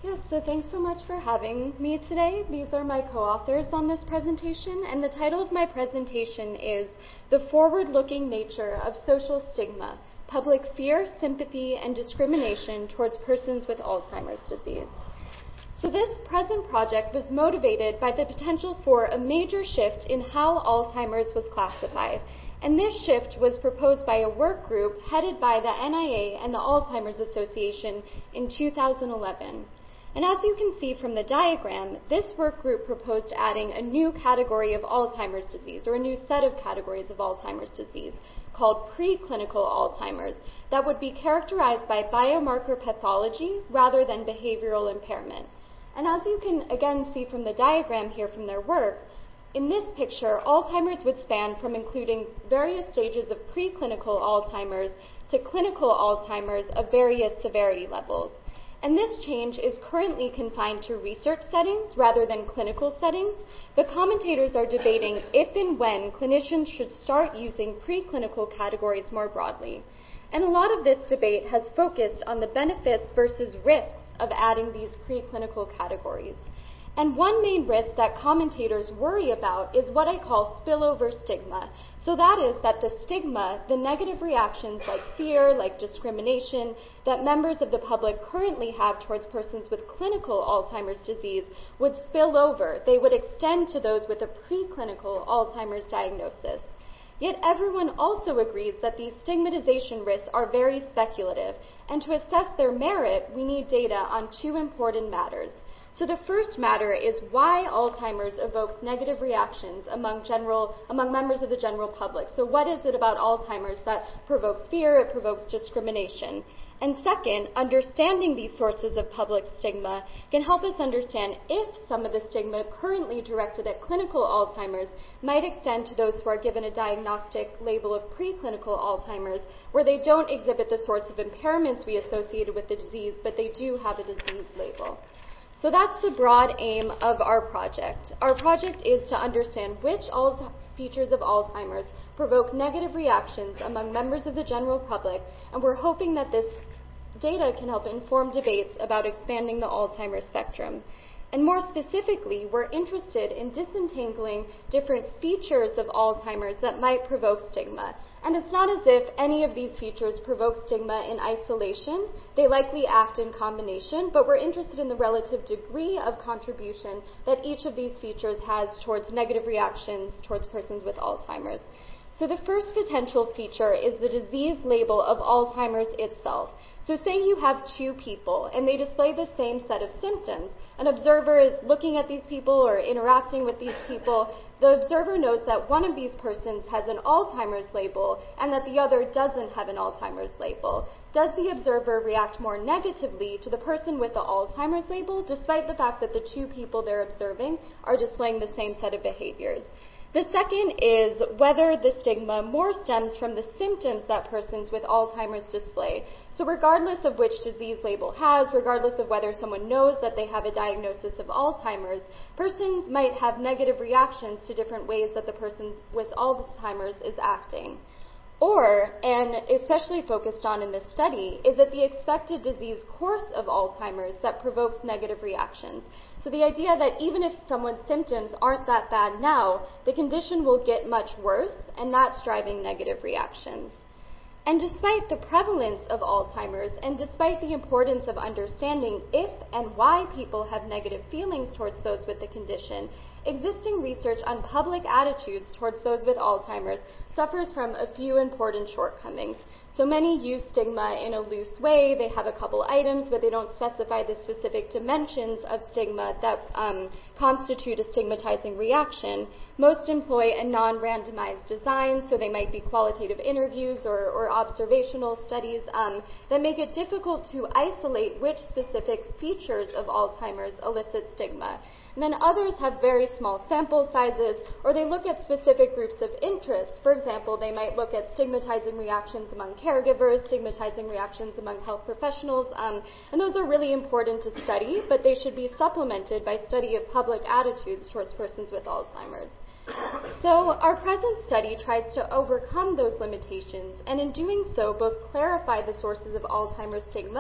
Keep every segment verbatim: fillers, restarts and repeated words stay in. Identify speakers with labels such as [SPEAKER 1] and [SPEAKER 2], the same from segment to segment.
[SPEAKER 1] Yes, so thanks so much for having me today. These are my co-authors on this presentation, and the title of my presentation is The Forward-Looking Nature of Social Stigma, Public Fear, Sympathy, and Discrimination Towards Persons with Alzheimer's Disease. So this present project was motivated by the potential for a major shift in how Alzheimer's was classified, and this shift was proposed by a work group headed by the N I A and the Alzheimer's Association in two thousand eleven. And as you can see from the diagram, this work group proposed adding a new category of Alzheimer's disease, or a new set of categories of Alzheimer's disease, called preclinical Alzheimer's, that would be characterized by biomarker pathology rather than behavioral impairment. And as you can again see from the diagram here from their work, in this picture, Alzheimer's would span from including various stages of preclinical Alzheimer's to clinical Alzheimer's of various severity levels. And this change is currently confined to research settings rather than clinical settings, but commentators are debating if and when clinicians should start using preclinical categories more broadly. And a lot of this debate has focused on the benefits versus risks of adding these preclinical categories. And one main risk that commentators worry about is what I call spillover stigma. So that is that the stigma, the negative reactions like fear, like discrimination, that members of the public currently have towards persons with clinical Alzheimer's disease would spill over. They would extend to those with a preclinical Alzheimer's diagnosis. Yet everyone also agrees that these stigmatization risks are very speculative, and to assess their merit, we need data on two important matters. So the first matter is why Alzheimer's evokes negative reactions among general, among members of the general public. So what is it about Alzheimer's that provokes fear, it provokes discrimination? And second, understanding these sources of public stigma can help us understand if some of the stigma currently directed at clinical Alzheimer's might extend to those who are given a diagnostic label of preclinical Alzheimer's, where they don't exhibit the sorts of impairments we associated with the disease, but they do have a disease label. So that's the broad aim of our project. Our project is to understand which al- features of Alzheimer's provoke negative reactions among members of the general public, and we're hoping that this data can help inform debates about expanding the Alzheimer's spectrum. And more specifically, we're interested in disentangling different features of Alzheimer's that might provoke stigma. And it's not as if any of these features provoke stigma in isolation. They likely act in combination, but we're interested in the relative degree of contribution that each of these features has towards negative reactions towards persons with Alzheimer's. So the first potential feature is the disease label of Alzheimer's itself. So say you have two people and they display the same set of symptoms. An observer is looking at these people or interacting with these people. The observer knows that one of these persons has an Alzheimer's label and that the other doesn't have an Alzheimer's label. Does the observer react more negatively to the person with the Alzheimer's label, despite the fact that the two people they're observing are displaying the same set of behaviors? The second is whether the stigma more stems from the symptoms that persons with Alzheimer's display. So regardless of which disease label has, regardless of whether someone knows that they have a diagnosis of Alzheimer's, persons might have negative reactions to different ways that the person with Alzheimer's is acting. Or, and especially focused on in this study, is it the expected disease course of Alzheimer's that provokes negative reactions? So the idea that even if someone's symptoms aren't that bad now, the condition will get much worse, and that's driving negative reactions. And despite the prevalence of Alzheimer's, and despite the importance of understanding if and why people have negative feelings towards those with the condition, existing research on public attitudes towards those with Alzheimer's suffers from a few important shortcomings. So many use stigma in a loose way. They have a couple items, but they don't specify the specific dimensions of stigma that um, constitute a stigmatizing reaction. Most employ a non-randomized design, so they might be qualitative interviews or, or observational studies um, that make it difficult to isolate which specific features of Alzheimer's elicit stigma. And then others have very small sample sizes, or they look at specific groups of interest. For example, they might look at stigmatizing reactions among caregivers, stigmatizing reactions among health professionals, um, and those are really important to study, but they should be supplemented by study of public attitudes towards persons with Alzheimer's. So our present study tries to overcome those limitations, and in doing so, both clarify the sources of Alzheimer's stigma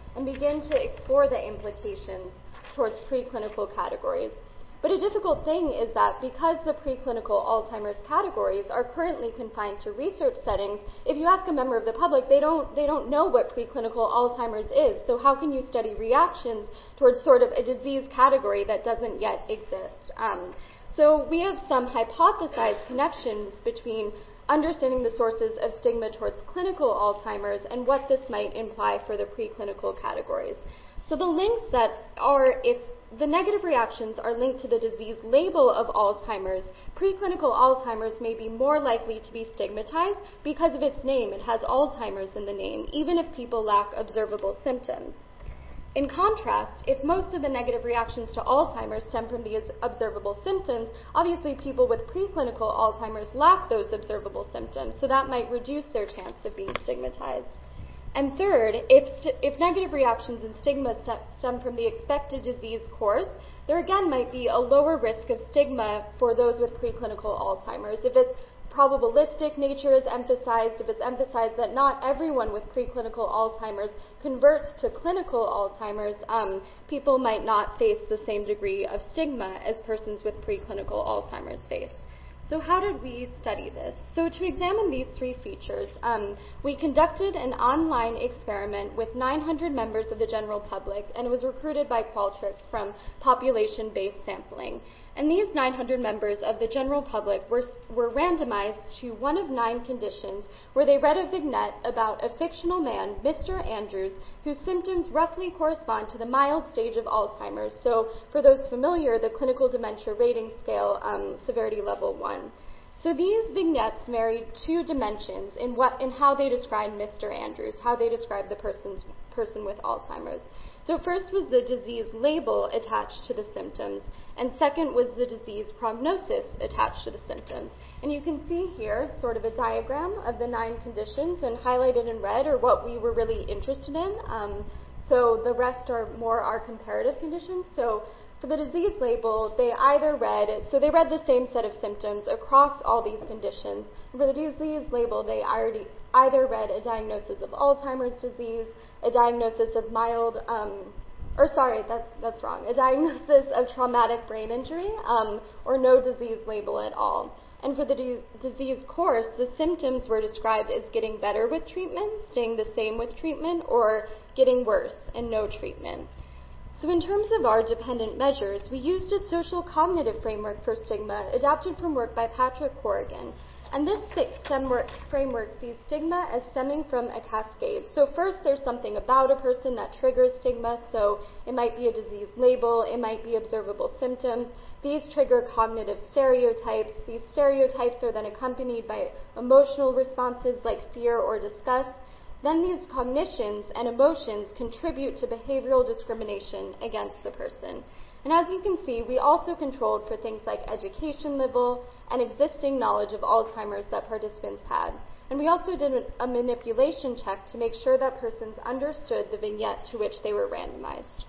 [SPEAKER 1] and begin to explore the implications towards preclinical categories. But a difficult thing is that because the preclinical Alzheimer's categories are currently confined to research settings, if you ask a member of the public, they don't, they don't know what preclinical Alzheimer's is. So how can you study reactions towards sort of a disease category that doesn't yet exist? Um, so we have some hypothesized connections between understanding the sources of stigma towards clinical Alzheimer's and what this might imply for the preclinical categories. So the links that are, if the negative reactions are linked to the disease label of Alzheimer's, preclinical Alzheimer's may be more likely to be stigmatized because of its name. It has Alzheimer's in the name, even if people lack observable symptoms. In contrast, if most of the negative reactions to Alzheimer's stem from these observable symptoms, obviously people with preclinical Alzheimer's lack those observable symptoms, so that might reduce their chance of being stigmatized. And third, if, st- if negative reactions and stigma st- stem from the expected disease course, there again might be a lower risk of stigma for those with preclinical Alzheimer's. If its probabilistic nature is emphasized, if it's emphasized that not everyone with preclinical Alzheimer's converts to clinical Alzheimer's, um, people might not face the same degree of stigma as persons with preclinical Alzheimer's face. So how did we study this? So to examine these three features, um, we conducted an online experiment with nine hundred members of the general public, and it was recruited by Qualtrics from population-based sampling. And these nine hundred members of the general public were, were randomized to one of nine conditions where they read a vignette about a fictional man, Mister Andrews, whose symptoms roughly correspond to the mild stage of Alzheimer's. So for those familiar, the clinical dementia rating scale, um, severity level one. So these vignettes married two dimensions in what in how they describe Mister Andrews, how they describe the person's person with Alzheimer's. So first was the disease label attached to the symptoms, and second was the disease prognosis attached to the symptoms. And you can see here sort of a diagram of the nine conditions, and highlighted in red are what we were really interested in. Um, so the rest are more our comparative conditions. So for the disease label, they either read, so they read the same set of symptoms across all these conditions. For the disease label, they already either read a diagnosis of Alzheimer's disease, a diagnosis of mild, um, or sorry, that's, that's wrong, a diagnosis of traumatic brain injury, um, or no disease label at all. And for the di- disease course, the symptoms were described as getting better with treatment, staying the same with treatment, or getting worse and no treatment. So in terms of our dependent measures, we used a social cognitive framework for stigma adapted from work by Patrick Corrigan. And this STEM framework sees stigma as stemming from a cascade. So first there's something about a person that triggers stigma, so it might be a disease label, it might be observable symptoms. These trigger cognitive stereotypes. These stereotypes are then accompanied by emotional responses like fear or disgust. Then these cognitions and emotions contribute to behavioral discrimination against the person. And as you can see, we also controlled for things like education level and existing knowledge of Alzheimer's that participants had. And we also did a manipulation check to make sure that persons understood the vignette to which they were randomized.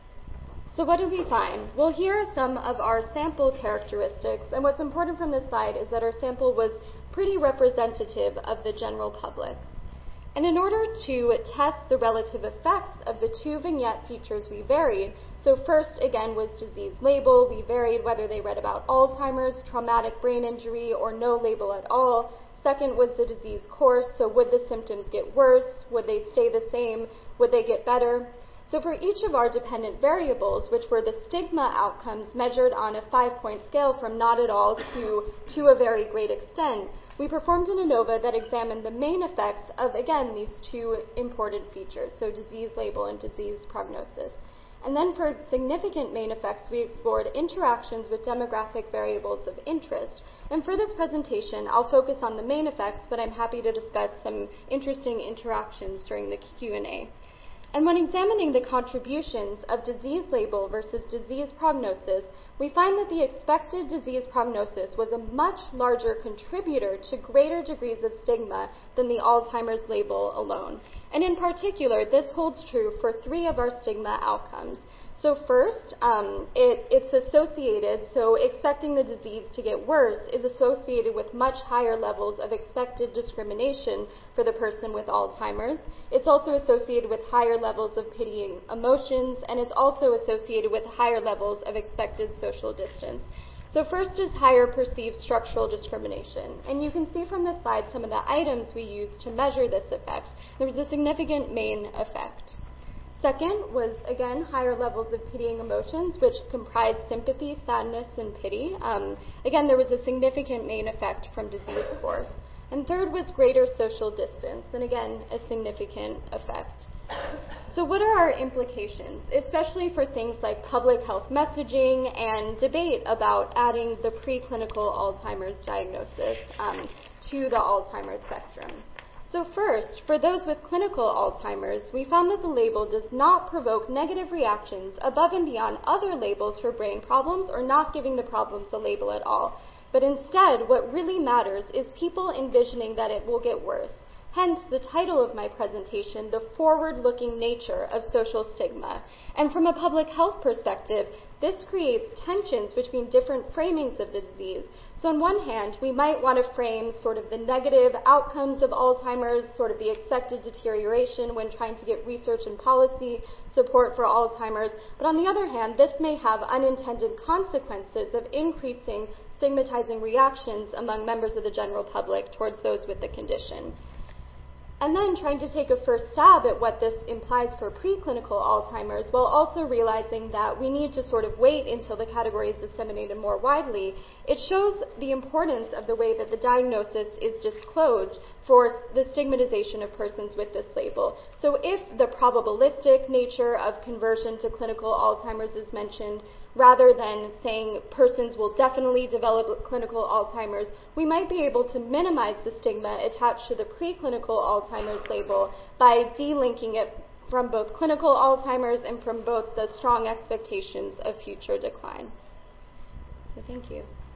[SPEAKER 1] So what did we find? Well, here are some of our sample characteristics, and what's important from this slide is that our sample was pretty representative of the general public. And in order to test the relative effects of the two vignette features, we varied. So first, again, was disease label. We varied whether they read about Alzheimer's, traumatic brain injury, or no label at all. Second was the disease course. So would the symptoms get worse? Would they stay the same? Would they get better? So for each of our dependent variables, which were the stigma outcomes measured on a five-point scale from not at all to to a very great extent, we performed an ANOVA that examined the main effects of, again, these two important features, so disease label and disease prognosis. And then for significant main effects, we explored interactions with demographic variables of interest. And for this presentation, I'll focus on the main effects, but I'm happy to discuss some interesting interactions during the Q and A. And when examining the contributions of disease label versus disease prognosis, we find that the expected disease prognosis was a much larger contributor to greater degrees of stigma than the Alzheimer's label alone. And in particular, this holds true for three of our stigma outcomes. So first, um, it, it's associated, so expecting the disease to get worse is associated with much higher levels of expected discrimination for the person with Alzheimer's. It's also associated with higher levels of pitying emotions, and it's also associated with higher levels of expected social distance. So first is higher perceived structural discrimination. And you can see from this slide some of the items we used to measure this effect. There was a significant main effect. Second was, again, higher levels of pitying emotions, which comprised sympathy, sadness, and pity. Um, again, there was a significant main effect from disease course. And third was greater social distance, and again, a significant effect. So what are our implications, especially for things like public health messaging and debate about adding the preclinical Alzheimer's diagnosis um, to the Alzheimer's spectrum? So first, for those with clinical Alzheimer's, we found that the label does not provoke negative reactions above and beyond other labels for brain problems or not giving the problems a label at all. But instead, what really matters is people envisioning that it will get worse. Hence, the title of my presentation, The Forward-Looking Nature of Social Stigma. And from a public health perspective, this creates tensions between different framings of the disease. So on one hand, we might want to frame sort of the negative outcomes of Alzheimer's, sort of the expected deterioration when trying to get research and policy support for Alzheimer's. But on the other hand, this may have unintended consequences of increasing stigmatizing reactions among members of the general public towards those with the condition. And then trying to take a first stab at what this implies for preclinical Alzheimer's, while also realizing that we need to sort of wait until the category is disseminated more widely, it shows the importance of the way that the diagnosis is disclosed for the stigmatization of persons with this label. So if the probabilistic nature of conversion to clinical Alzheimer's is mentioned, rather than saying persons will definitely develop clinical Alzheimer's, we might be able to minimize the stigma attached to the preclinical Alzheimer's label by delinking it from both clinical Alzheimer's and from both the strong expectations of future decline. So thank you.